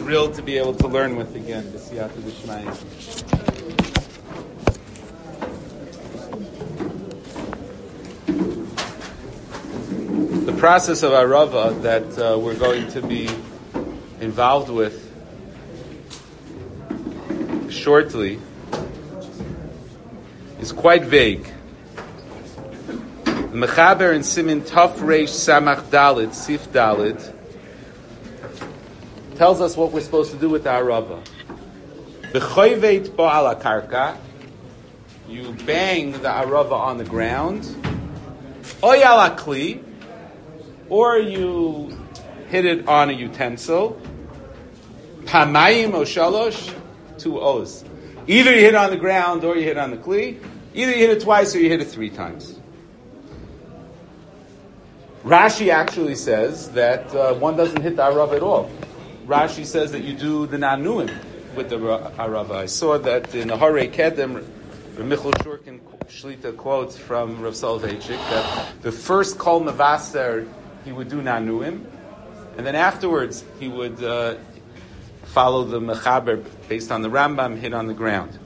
thrilled to be able to learn with again. B'siyata d'shmaya. The process of Arava that we're going to be involved with shortly is quite vague. The Mechaber in Simin Taf Reish Samach Dalid, Sif Dalid, tells us what we're supposed to do with the Arava. V'choyveit bo ala karka, you bang the Arava on the ground, oy ala kli, or you hit it on a utensil, pamayim o shalosh, 2 O's. Either you hit it on the ground or you hit it on the kli, either you hit it twice or you hit it 3 times. Rashi actually says that one doesn't hit the Arava at all. Rashi says that you do the Nanuim with the Arava. I saw that in the Harei Kedem, Michal Shurkin Shlita quotes from Rav Soloveitchik that the first Kol Mevaser he would do Nanuim, and then afterwards he would follow the Mechaber based on the Rambam, hit on the ground.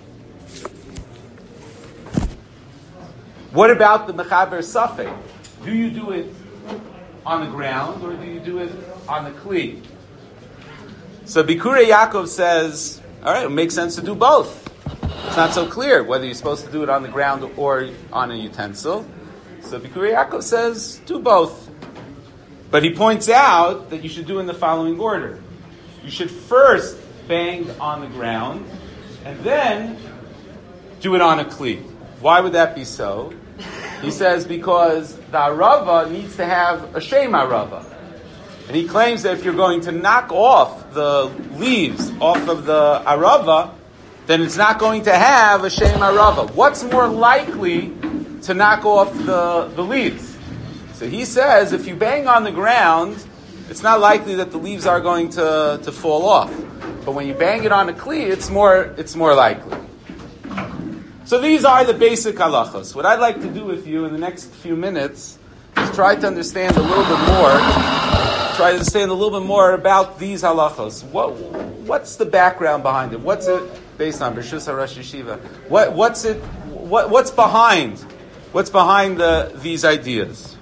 What about the Mechaber Safek? Do you do it on the ground or do you do it on the Kli? So Bikurei Yaakov says, all right, it makes sense to do both. It's not so clear whether you're supposed to do it on the ground or on a utensil. So Bikurei Yaakov says, do both. But he points out that you should do in the following order. You should first bang on the ground and then do it on a Kli. Why would that be so? He says because the Arava needs to have a Shem Arava. And he claims that if you're going to knock off the leaves off of the Arava, then it's not going to have a Shem Arava. What's more likely to knock off the leaves? So he says if you bang on the ground, it's not likely that the leaves are going to fall off. But when you bang it on a Kli, it's more likely. So these are the basic halachos. What I'd like to do with you in the next few minutes is try to understand a little bit more about these halachos. What's the background behind it? What's it based on? B'Shus HaRosh Yeshiva. What's behind these ideas?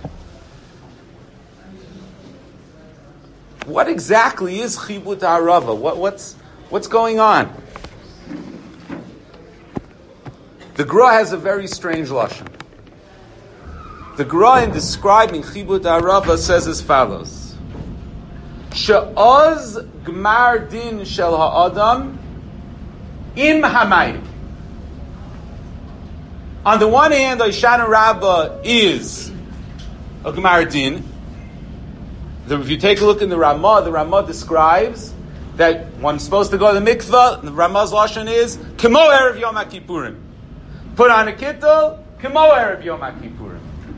What exactly is Chibut HaArava? What's going on? The Gra has a very strange lashon. The Gra, in describing Chibut HaArava, says as follows: She'oz gmar din shel ha'adam im hamayim. On the one hand, Hoshana Rabbah is a gmar din. If you take a look in the Ramah describes that one's supposed to go to the mikvah. The Ramah's lashon is Kemo erev Yom HaKippurim. Put on a kittel, Kemo erev Yom HaKippurim.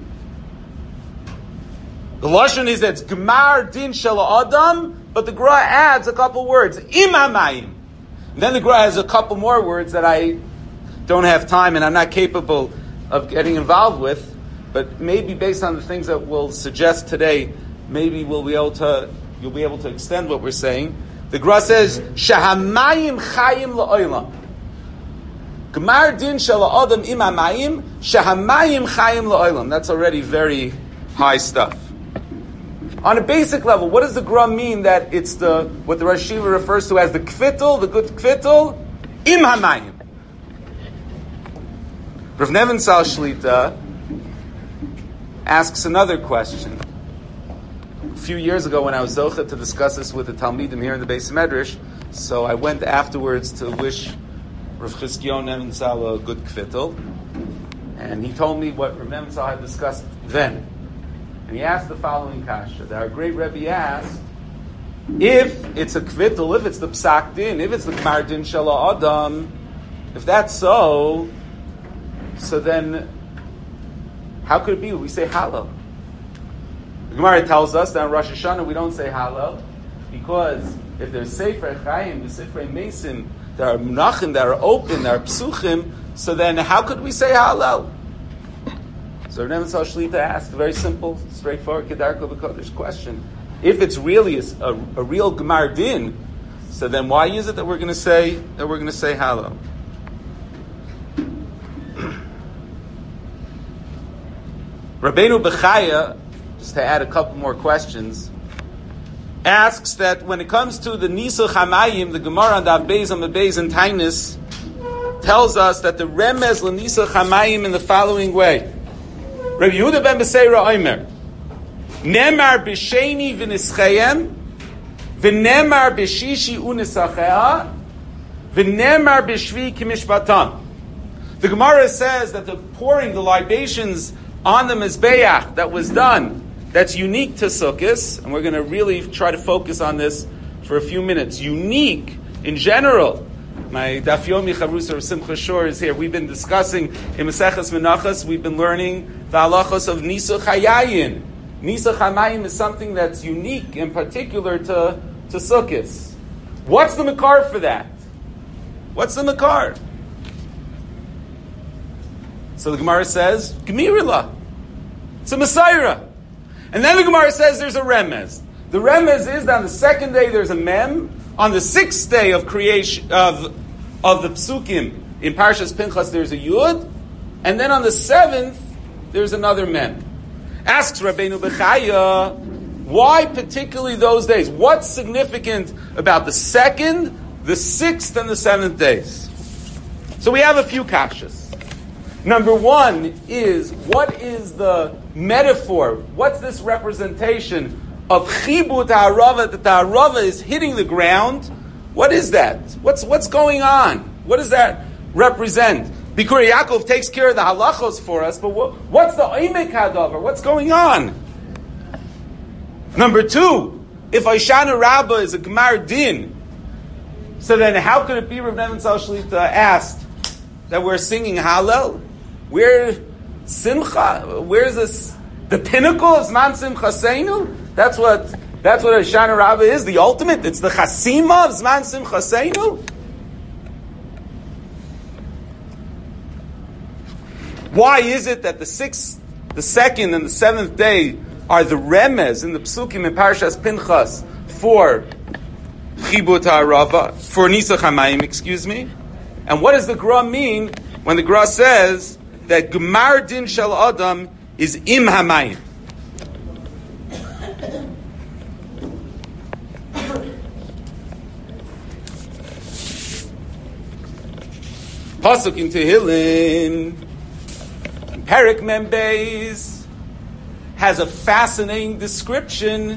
The lashon is that it's Gemar Din Shel Adam, but the Gra adds a couple words, Im Hamayim. Then the Gra has a couple more words that I don't have time and I'm not capable of getting involved with, but maybe based on the things that we'll suggest today, maybe you'll be able to extend what we're saying. The Gra says, Shahamayim Chayim La'olam. Gemar Din Shel Adam Im Hamayim, Shahamayim Chayim La'olam. That's already very high stuff. On a basic level, what does the Gra mean that it's what the Rosh Yeshiva refers to as the kvittel, the good kvittel, Im Hamayim? Rav Nebenzahl Shlita asks another question. A few years ago when I was zocha to discuss this with the Talmidim here in the Beis Medrash, so I went afterwards to wish Rav Chizkiyahu Nebenzahl a good kvittel, and he told me what Rav Nebenzahl had discussed then. And he asked the following kasha, that our great Rebbe asked, if it's a kvittel, if it's the psak din, if it's the gmar din shel adam, if that's so then how could it be we say halal? The Gemara tells us that on Rosh Hashanah we don't say halal, because if there's Sefer Chaim, the Sefer Mesim, there are Munachim, that are open, there are Psuchim, so then how could we say halal? So Rav Nebenzahl Shlita asked a very simple, straightforward, Kedarko B'Kodesh question. if it's really a real Gemar Din, so then why is it that we're going to say Hallel? Rabbeinu Bechaya, just to add a couple more questions, asks that when it comes to the Nisuch Hamayim, the Gemara on Daf Beis and Beis and Tainis tells us that the Remez LeNisuch Hamayim in the following way. Rabbi Yehuda ben Beseira Omer, Nemar b'Sheni v'Nischayim, v'Nemar b'Shishi u'Nisachea, v'Nemar b'Shvi k'Mishpatam. The Gemara says that the pouring the libations on the Mizbeach that was done, that's unique to Sukkot, and we're going to really try to focus on this for a few minutes. Unique in general. My Daf Yomi Chavrusa of Simcha Shor is here. We've been discussing in Maseches Menachos, we've been learning the halachos of Nisuch Hayayin. Nisuch Hamayim is something that's unique in particular to Sukkot. What's the makar for that? What's the makar? So the Gemara says, Gemirila. It's a Messiah. And then the Gemara says there's a Remez. The Remez is that on the second day there's a Mem. On the sixth day of creation of the Psukim in Parshas Pinchas there's a Yud. And then on the seventh there's another Mem. Asks Rabbeinu Bechaya, why particularly those days? What's significant about the second, the sixth, and the seventh days? So we have a few kashas. Number one is, what is the metaphor? What's this representation of chibut ha'arava, that the ha'arava is hitting the ground? What is that? What's going on? What does that represent? Bikur Yaakov takes care of the halachos for us, but what's the oimek hadavar? What's going on? Number two, if Hoshana Rabbah is a Gemar Din, so then how could it be, Rav Nevan Tzal Shlita asked, that we're singing Hallel? Where Simcha? Where's this? The pinnacle of Zman Simcha Seinu? That's what Hoshana Rabbah is. The ultimate. It's the Chasima of Zman Simcha Seinu. Why is it that the sixth, the second, and the seventh day are the remez in the psukim in Parshas Pinchas for Chibut HaRava, for Nisuch Hamayim, excuse me? And what does the Gra mean when the Gra says that Gemar Din Shel Adam is Im Hamayim? Pasuk in Tehillim, Perek Mem Beis, has a fascinating description,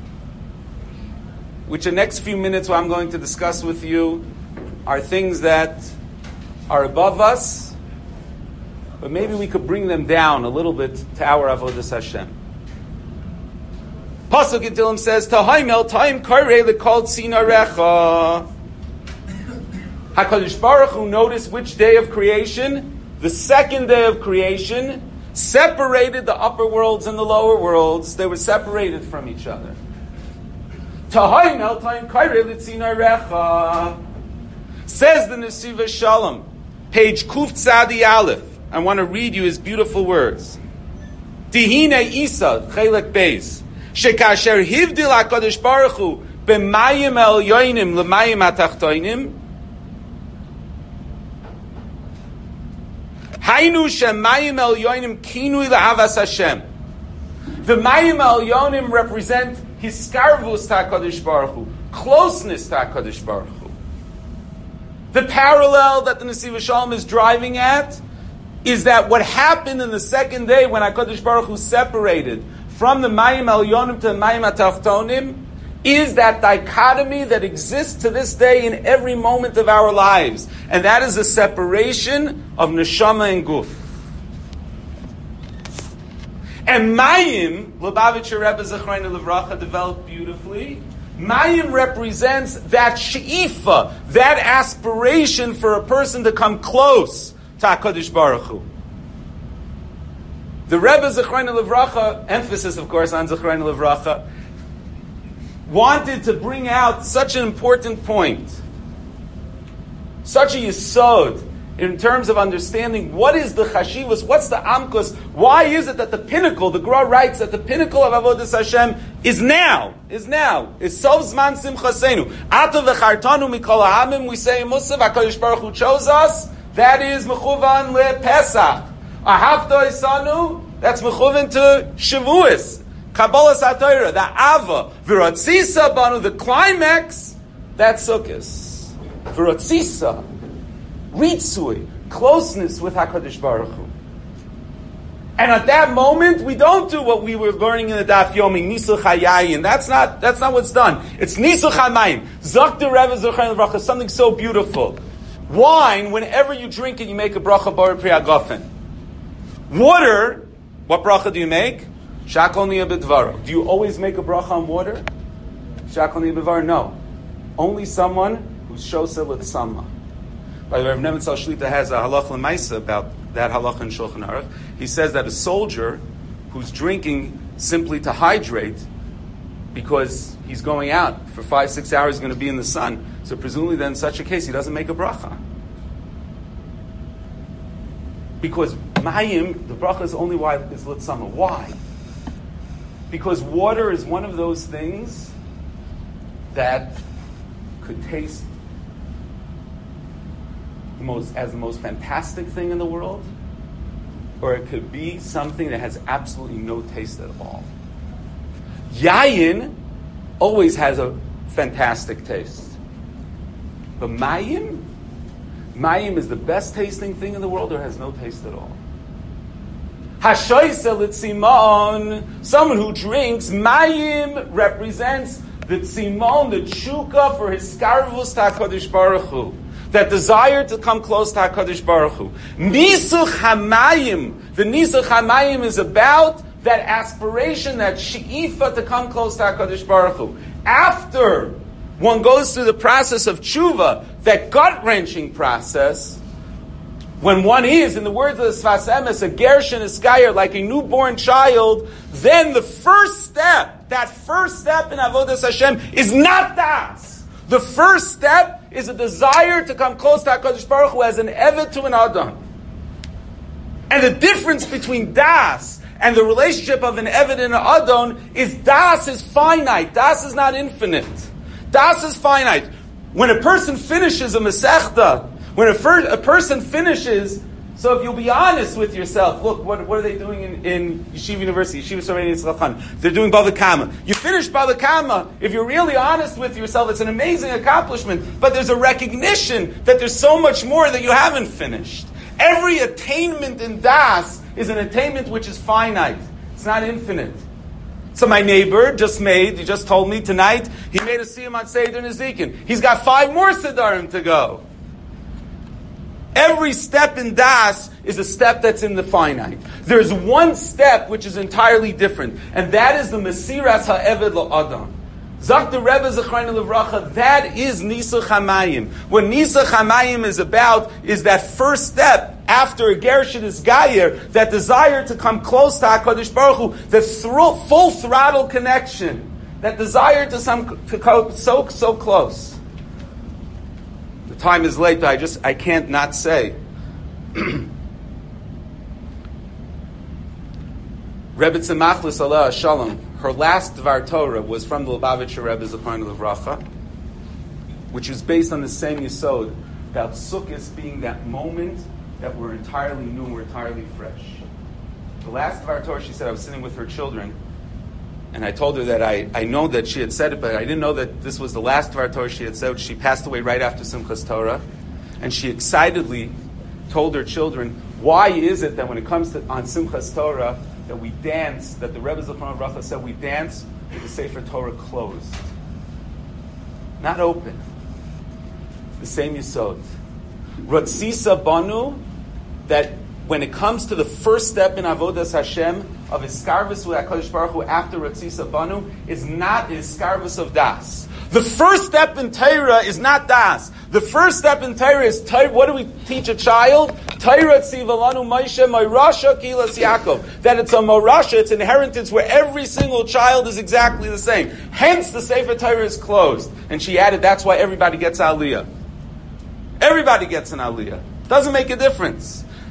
which the next few minutes what I'm going to discuss with you are things that are above us, but maybe we could bring them down a little bit to our Avodas Hashem. Pasuk in Tehillim says, Tahaimel Taim Karei Lekol Tzinarecha. HaKadosh Baruch Hu, notice which day of creation? The second day of creation separated the upper worlds and the lower worlds. They were separated from each other. Tahaimel Taim Karei Tzinarecha. Says the Nesiva Shalom, page Kuf Tzadi Aleph. I want to read you his beautiful words. Tihine Isa, Chelek Beis, Shekasher Hivdil HaKadosh Baruch Hu, B'mayim El Yoinim L'mayim HaTachtoinim, Hainu Shemayim El Yoinim Kinui L'Havas Hashem. The Mayim El Yoinim represent Hiskarvus HaKadosh Baruch Hu, closeness to HaKadosh Baruch Hu. The parallel that the Nesiva Shalom is driving at is that what happened in the second day when HaKadosh Baruch Hu separated from the Mayim Elyonim to the Mayim HaTachtonim is that dichotomy that exists to this day in every moment of our lives. And that is a separation of Neshama and Guf. And Mayim, Lubavitcher Rebbe Zechreinu Levracha developed beautifully. Mayim represents that she'ifa, that aspiration for a person to come close to HaKadosh Baruch Hu. The Rebbe Zechreinu Levracha, emphasis of course on Zechreinu Levracha, wanted to bring out such an important point, such a yesod, in terms of understanding what is the chashivus, what's the amkus, why is it that the pinnacle, the Gra writes that the pinnacle of Avodas Hashem is now. Is Sov Zman Simchasenu. Ata v'chartanu mikol ha'amim, we say in Musaf, HaKadosh Baruch Hu chose us, that is Mechuvan lePesach. Ahavta Isanu, that's Mechuvan to Shavuos. Kabbalas HaTorah, the Ava. V'ratzisa Banu, the climax, that's Sukkos. V'ratzisa, Ritzui, closeness with HaKadosh Baruch Hu. And at that moment, we don't do what we were learning in the Daf Yomi, Nisuch HaYayin. That's not what's done. It's Nisuch HaMayim. Zok the Rebbe Zochayin L'Bracha, something so beautiful. Wine, whenever you drink it, you make a bracha bar pri agafen. Water, what bracha do you make? Shakol niya b'dvaro. Do you always make a bracha on water? Shakol niya b'dvaro? No. Only someone who's shosa l'tzama. By the way, Rav Nebenzahl Shlita has a halach l'maisa about that halach in Shulchan Aruch. He says that a soldier who's drinking simply to hydrate, because he's going out for 5-6 hours, he's going to be in the sun, so presumably then in such a case he doesn't make a bracha. Because mayim, the bracha is only why is litzama. Why? Because water is one of those things that could taste the most fantastic thing in the world, or it could be something that has absolutely no taste at all. Yayin always has a fantastic taste. But mayim is the best tasting thing in the world, or has no taste at all. Hashoyse l'tzimon, someone who drinks, mayim represents the tzimon, the tshuka for his skarvus HaKadosh Baruch Hu, that desire to come close to HaKadosh Baruch Hu. Nisuch HaMayim, the Nisuch HaMayim is about that aspiration, that she'ifa to come close to HaKadosh Baruch Hu. After one goes through the process of tshuva, that gut-wrenching process, when one is, in the words of the Sfas Emes, a Gershon Eskayer, like a newborn child, then the first step, that first step in Avodas Hashem is not das. The first step is a desire to come close to HaKadosh Baruch Hu as an eved to an Adam. And the difference between das and the relationship of an eved and an Adon is das is finite. Das is not infinite. Das is finite. When a person finishes a Masechta, when a person finishes, so if you'll be honest with yourself, look, what are they doing in Yeshiva University, Yeshiva Sorei Yitzchak? They're doing Bava Kama. You finish Bava Kama, if you're really honest with yourself, it's an amazing accomplishment, but there's a recognition that there's so much more that you haven't finished. Every attainment in Das is an attainment which is finite. It's not infinite. So my neighbor he just told me tonight, he made a siyum on Seder Nezikin. He's got 5 more Sedarim to go. Every step in Das is a step that's in the finite. There's one step which is entirely different, and that is the Mesiras HaEved LaAdam. Zak the Rebbe Zechrein Levracha, that is Nisuch HaMayim. What Nisuch HaMayim is about is that first step after a Gershon is Gayer, that desire to come close to HaKadosh Baruch Hu, the full throttle connection, that desire to go so close. Time is late, but I can't not say. Rebbe Tzemachlis Aleh Shalom, her last Dvar Torah was from the Lubavitcher Rebbe Zechron Levracha, which is based on the same Yesod, about Sukkot being that moment that we're entirely new, we're entirely fresh. The last Dvar Torah, she said, I was sitting with her children, and I told her that I know that she had said it, but I didn't know that this was the last Dvar Torah she had said. She passed away right after Simchas Torah. And she excitedly told her children, why is it that when it comes to on Simchas Torah, that we dance, that the Rebbe Zechron Bracha said we dance with the Sefer Torah closed. Not open. The same Yesod. Ratzisa Banu, that when it comes to the first step in Avodas Hashem, of Iskarvus with HaKadosh Baruch Hu after Ratzisa Banu, is not Iskarvus of Das. The first step in Torah is not Das. The first step in Torah is, what do we teach a child? Torah tzivalanu Moshe Moirasha Kilas Yaakov. That it's a Morasha, it's inheritance where every single child is exactly the same. Hence the Sefer Torah is closed. And she added, that's why everybody gets Aliyah. Everybody gets an Aliyah. Doesn't make a difference.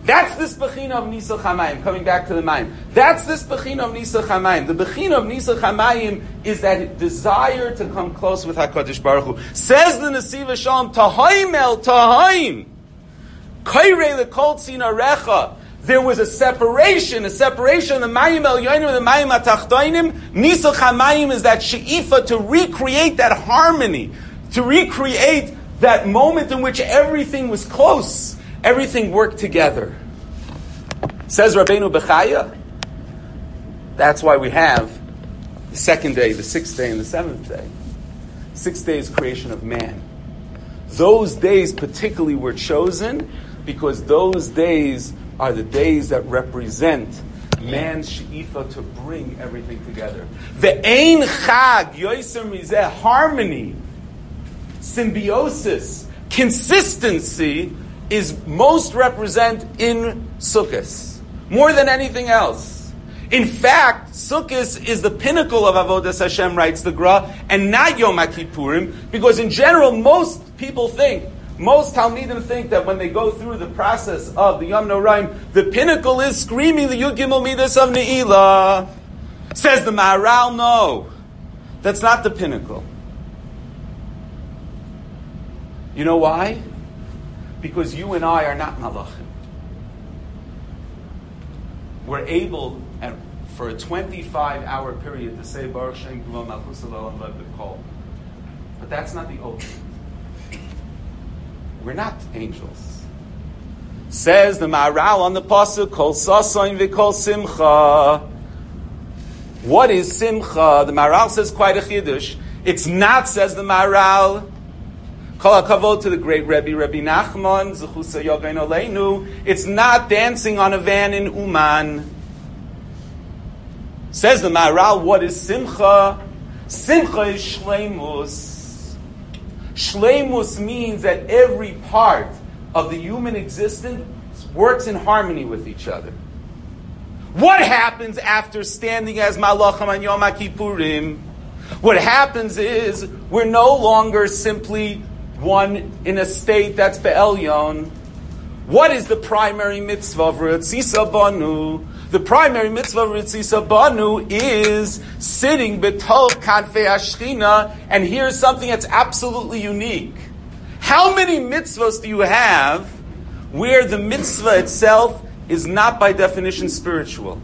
That's this Bechina of Nisach HaMayim, coming back to the Mayim. That's this Bechina of Nisach HaMayim. The Bechina of Nisach HaMayim is that desire to come close with HaKadosh Baruch Hu. Says the Nesiv Shalom, Tahaim el Tahaim, Kairei lekol tzinarecha. There was a separation of the Mayim el Yonim and the Mayim atachtoinim. Nisach HaMayim is that she'ifa to recreate that harmony, to recreate that moment in which everything was close. Everything worked together. Says Rabbeinu Bechaya. That's why we have the second day, the sixth day, and the seventh day. 6 days creation of man. Those days particularly were chosen because those days are the days that represent man's she'ifa to bring everything together. Ve'ein chag yoser mizeh, harmony, symbiosis, consistency is most represent in Sukkot, more than anything else. In fact, Sukkot is the pinnacle of Avodas Hashem, writes the Gra, and not Yom HaKippurim, because in general, most Talmidim think that when they go through the process of the Yom Noraim, the pinnacle is screaming the Yud Gimel Midas of Ne'ilah. Says the Maharal, no, that's not the pinnacle. You know why? Because you and I are not malachim. We're able, for a 25-hour period, to say Baruch Shem Kavod Malchus Olam Lev B'Kol. But that's not the ultimate. We're not angels. Says the Maharal on the pasuk, Kol Sasoin V'Kol Simcha. What is Simcha? The Maharal says quite a chiddush. It's not, says the Maharal, Kol HaKavod to the great Rebbe Nachman, Zechusa Yogain Oleinu. It's not dancing on a van in Uman. Says the Maharal, what is Simcha? Simcha is Shleimus. Shleimus means that every part of the human existence works in harmony with each other. What happens after standing as Malachim on Yom HaKippurim? What happens is we're no longer simply one in a state that's Be'elyon. What is the primary mitzvah of Ritzisa Banu? The primary mitzvah of Ritzisa Banu is sitting betoch kanfei Ashchina, and here's something that's absolutely unique. How many mitzvahs do you have where the mitzvah itself is not by definition spiritual?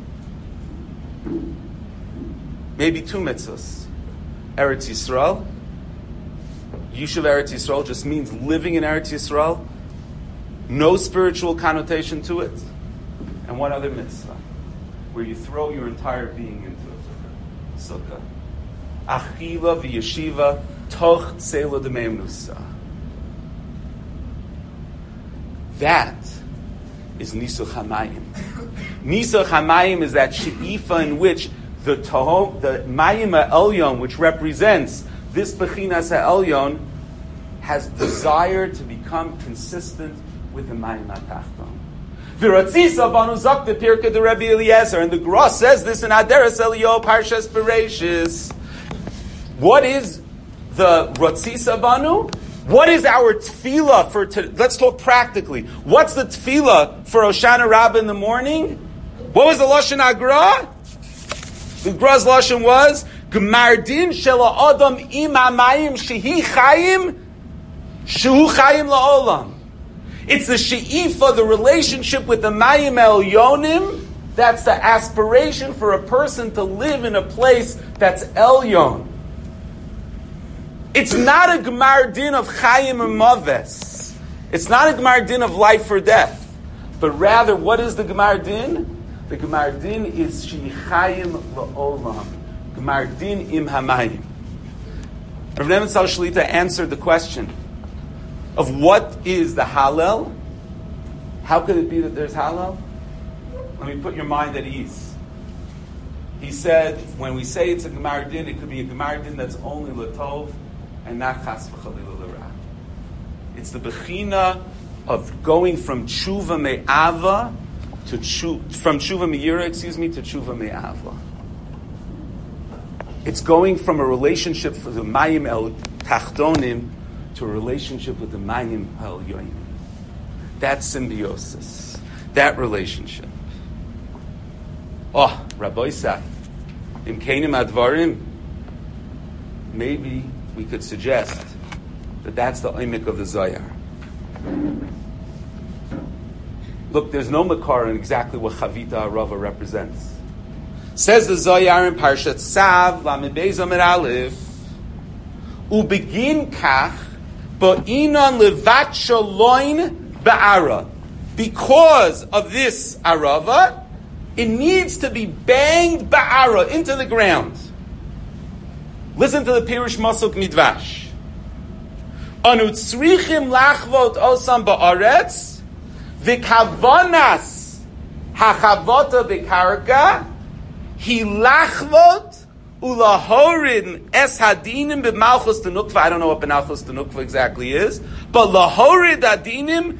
Maybe 2 mitzvahs. Eretz Yisrael. Yishuv Eretz Yisrael just means living in Eretz Yisrael. No spiritual connotation to it. And one other mitzvah, where you throw your entire being into it. Sukkah. Achila v'yeshiva toch tzela d'meimnusa. That is Nisach HaMayim. Nisach HaMayim is that she'ifa in which the Mayim HaElyon, which represents this Bechinas HaElyon, has desire to become consistent with the Mayim HaTachton. V'ratzisa banu zok the Pirkei de Rabbi Eliezer, and the Gra says this in Aderes Eliyahu Parshas Bereshis. What is the Ratzisa banu? What is our tefillah for? Let's talk practically. What's the tefillah for Hoshana Rabbah in the morning? What was the lashon Agra? The Gra's lashon was Gmardin shela Adam im hamayim shehi chayim shu chayim laolam. It's the she'ifa, the relationship with the Mayim Elyonim. That's the aspiration for a person to live in a place that's Elyon. It's not a Gemar Din of Chayim and Maves. It's not a Gemar Din of life or death. But rather, what is the Gemar Din? The Gemar Din is Shechayim La'olam. Gemar Din im Hamayim. Rav Nebenzahl Shlita answered the question of what is the Hallel? How could it be that there's Hallel? Let me put your mind at ease. He said, when we say it's a Gemar Din, it could be a Gemar Din that's only Latov and not Chas V'Chalila L'Ra. It's the Bechina of going from Tshuva Me'ava to from Tshuva Me'ira, to Tshuva Me'ava. It's going from a relationship for the Mayim El Tachtonim to a relationship with the Mayim El Yoim. That's symbiosis. That relationship. Oh, Rabbi Isai, Im Keinim Advarim, maybe we could suggest that that's the oimik of the Zohar. Look, there's no makar in exactly what Chavita Arava represents. Says the Zohar in Parshat Sav, Lamed Beis Amud Aleph, Ubegin kach, ba'inon levat shaloin ba'ara. Because of this Arava, it needs to be banged ba'ara, into the ground. Listen to the Pirush Masuk Midvash. Anu tzrichim lachvot osam ba'aretz, v'kavanas hachavota b'karka, hi lachvot ulahorin es hadinim b'malchus tenukva. I don't know what b'malchus tenukva exactly is, but lahorid hadinim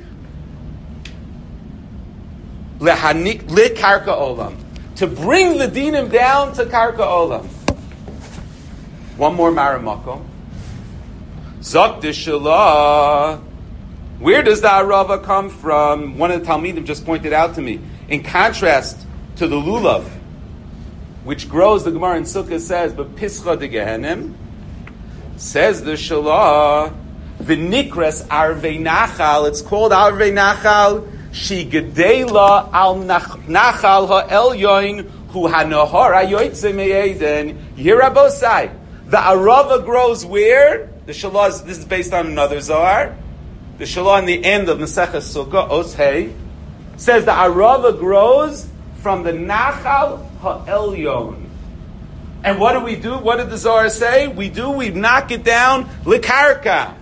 lehanik lekarka olam, to bring the dinim down to karka olam. One more maramakom. Zok Dishalah. Where does the Arava come from? One of the Talmidim just pointed out to me. In contrast to the lulav, which grows, the Gemara in Sukkah says, but pischa de gehenim, says the Shalah, v'nikras arvei nachal. It's called arvei nachal. She gedela al nachal ha'elyoin hu hanahar hayoytze me'eden. Yirabosai. The Arava grows where? The Shalah, this is based on another Zohar. The Shalah in the end of Maseches Sukkah, Os Hey, says the Arava grows from the Nachal Ha'elyon. And what do? What did the Zohar say? We knock it down, Likarka.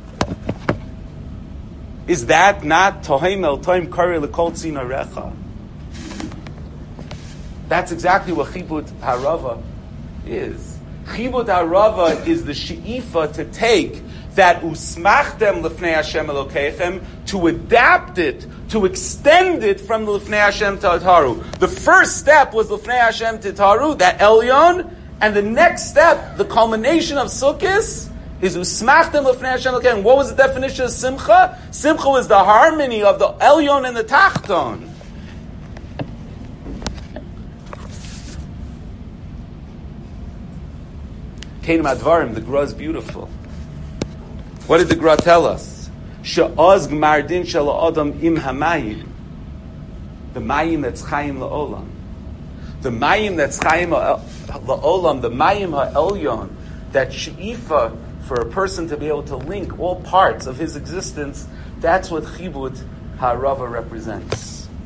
Is that not Tohem El Tohem Kari L'Kol Tzina Recha? That's exactly what Chibut Harava is. Chibut Arava is the she'ifa to take that usmachtem lefnei Hashem Elokeichem, to adapt it, to extend it from the lefnei Hashem Tataru. The first step was lefnei Hashem Tataru, that Elyon, and the next step, the culmination of Sukkos, is usmachtem lefnei Hashem Elokeichem. What was the definition of Simcha? Simcha was the harmony of the Elyon and the Tachton. Keinim Advarim, the Gra is beautiful. What did the Gra tell us? She'oz gmardin shel adam im hamayim. The mayim that's chayim la'olam. The mayim that's chayim la'olam, the mayim ha'elyon, that she'ifa for a person to be able to link all parts of his existence, that's what Chibut Ha'arava represents.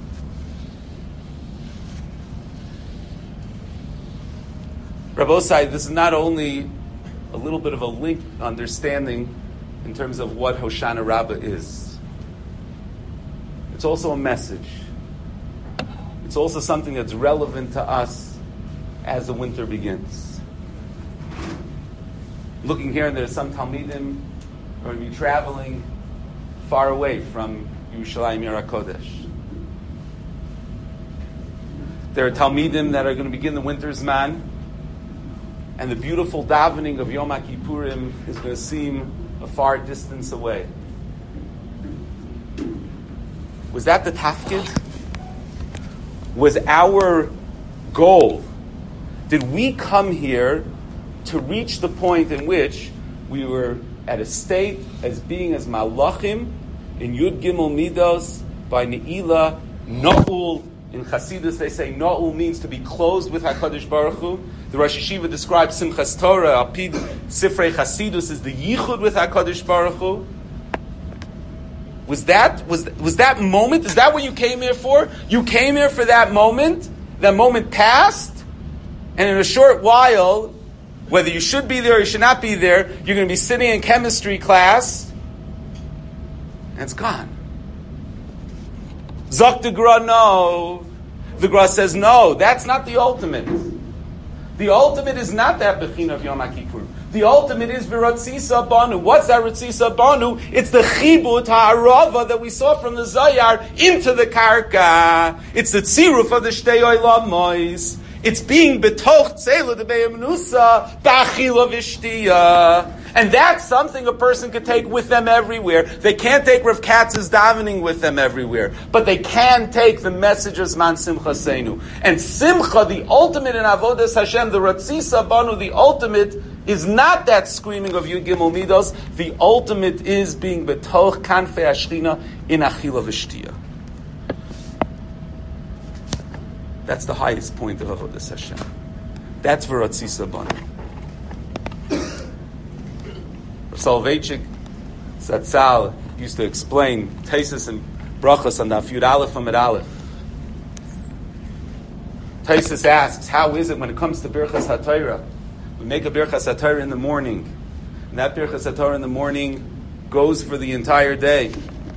Rabbi Osai, this is not only a little bit of a link understanding in terms of what Hoshana Rabbah is. It's also a message. It's also something that's relevant to us as the winter begins. Looking here, and there's some Talmidim who are going to be traveling far away from Yerushalayim Yer HaKodesh. There are Talmidim that are going to begin the winter Zman, and the beautiful davening of Yom HaKippurim is going to seem a far distance away. Was that the tafkid? Was our goal? Did we come here to reach the point in which we were at a state as being as malachim in Yud Gimel Midos by Ne'ilah, Na'ul? In Chassidus they say Na'ul means to be closed with HaKadosh Baruch Hu. The Rosh Hashiva describes Simchas Torah, Alpid Sifrei Chasidus, as the Yichud with HaKadosh Baruch Hu. Was that moment? Is that what you came here for? You came here for that moment. That moment passed, and in a short while, whether you should be there or you should not be there, you're going to be sitting in chemistry class, and it's gone. Zok the Gra, no. The Gra says, no, that's not the ultimate. The ultimate is not that Bechina of Yom HaKippur. The ultimate is V'Ratzisa Banu. What's that Ratzisa Banu? It's the Chibut Ha'arava that we saw from the Zohar into the Karka. It's the Tziruf of the Shtei Olamois. It's being betoch tzela de be'emnusa ba'achila v'shtiya. And that's something a person could take with them everywhere. They can't take Rav Katz's davening with them everywhere, but they can take the message of Zman Simcha Seinu. And Simcha, the ultimate in Avodas Hashem, the Ratzisa Banu, the ultimate is not that screaming of Yud Gimel Midos. The ultimate is being betoch kanfei Ashchina in Achila V'Shtia. That's the highest point of Avodas Hashem. That's V'Ratzisa Banu. Soloveitchik Zatzal used to explain Taisus and Brachos on the Yud Aleph Amid Aleph. Taisus asks, how is it when it comes to Birchas HaTorah? We make a Birchas HaTorah in the morning, and that Birchas HaTorah in the morning goes for the entire day.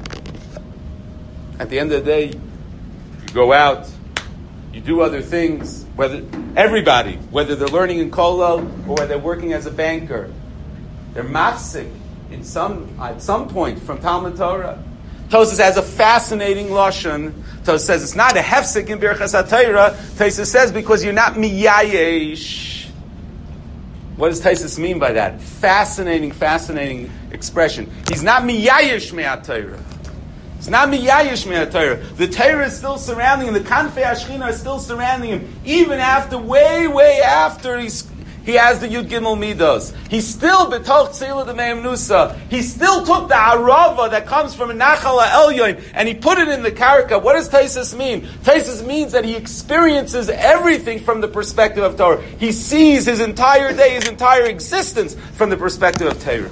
At the end of the day, you go out, you do other things, whether they're learning in Kollel or whether they're working as a banker. They're mafsik at some point from Talmud Torah. Tosas has a fascinating lashon. Tosas says it's not a hefsik in Birchas HaTorah. Tosas says because you're not miyayesh. What does Tosas mean by that? Fascinating expression. He's not miyayesh me'at Torah. It's not miyayesh me'at Torah. The Torah is still surrounding him. The kanfei Ashchina is still surrounding him, even after, way after he has the Yud Gimel Midos. He's still betoch tzila d'meim nusa. He still took the arava that comes from Nachal HaElyon and he put it in the karka. What does Taisus mean? Taisus means that he experiences everything from the perspective of Torah. He sees his entire day, his entire existence from the perspective of Torah.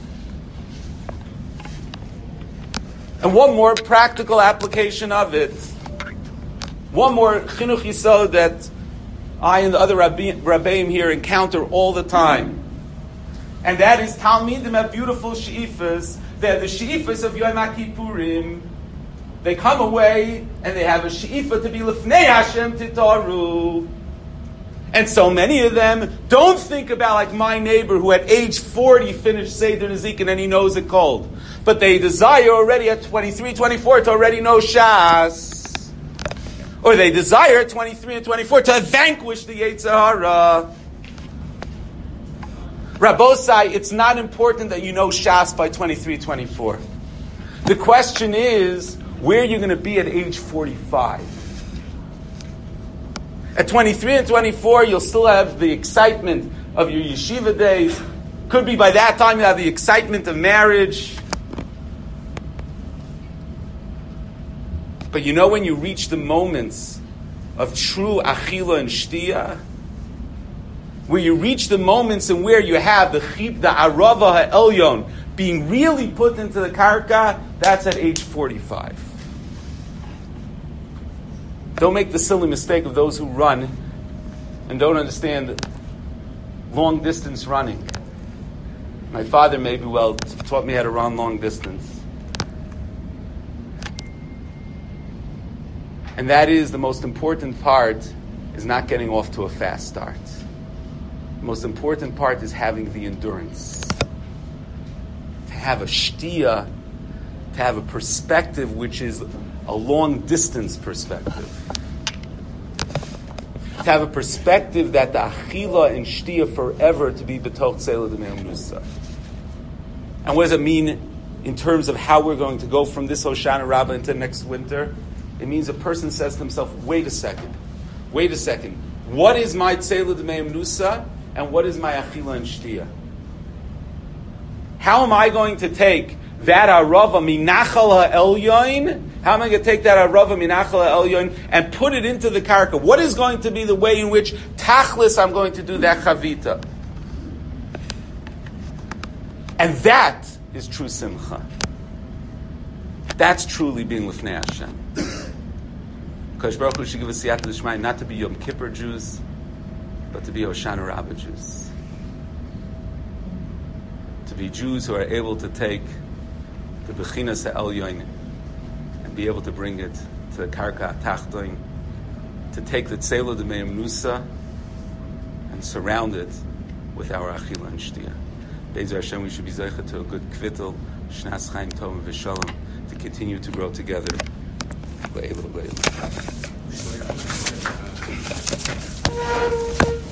And one more practical application of it. One more chinuch yisod that I and the other Rabbeim here encounter all the time. And that is Talmidim have beautiful she'ifas. They're the she'ifas of Yom HaKippurim. They come away and they have a she'ifa to be Lifnei Hashem Titaru. And so many of them don't think about like my neighbor who at age 40 finished Seder Nezikin and he knows it cold. But they desire already at 23, 24 to already know Shas. Or they desire at 23 and 24 to vanquish the Yetzer Hara. Rabbosai, it's not important that you know Shas by 23, 24. The question is, where are you going to be at age 45? At 23 and 24, you'll still have the excitement of your yeshiva days. Could be by that time you have the excitement of marriage. But you know when you reach the moments of true achila and shtia, where you reach the moments in where you have the arava ha'elyon being really put into the karka, that's at age 45. Don't make the silly mistake of those who run and don't understand long distance running. My father maybe taught me how to run long distance. And that is the most important part, is not getting off to a fast start. The most important part is having the endurance. To have a shtia, to have a perspective which is a long distance perspective. To have a perspective that the achila and shtia forever to be betoch tzela d'meim nusa. And what does it mean in terms of how we're going to go from this Hoshana Rabbah into next winter? It means a person says to himself, wait a second. What is my tzela d'meim nusa and what is my achila and shtia? How am I going to take that arava minachal ha'elyon? How am I going to take that arava minachal ha'elyon and put it into the karka? What is going to be the way in which tachlis I'm going to do that chavita? And that is true simcha. That's truly being lifnei Hashem. Kosh Baruch Hu should give us siyata d'shmai not to be Yom Kippur Jews, but to be Hoshana Rabbah Jews. To be Jews who are able to take the Bechinas Ha'elyon and be able to bring it to the Karka Tachtoin, to take the Tzela D'Meim Nusa and surround it with our Achila and Shtia. Be'ezer Hashem, we should be zeicha to a good kvittel, Shnas Chaim Tov V'Shalom, to continue to grow together. Le'elu.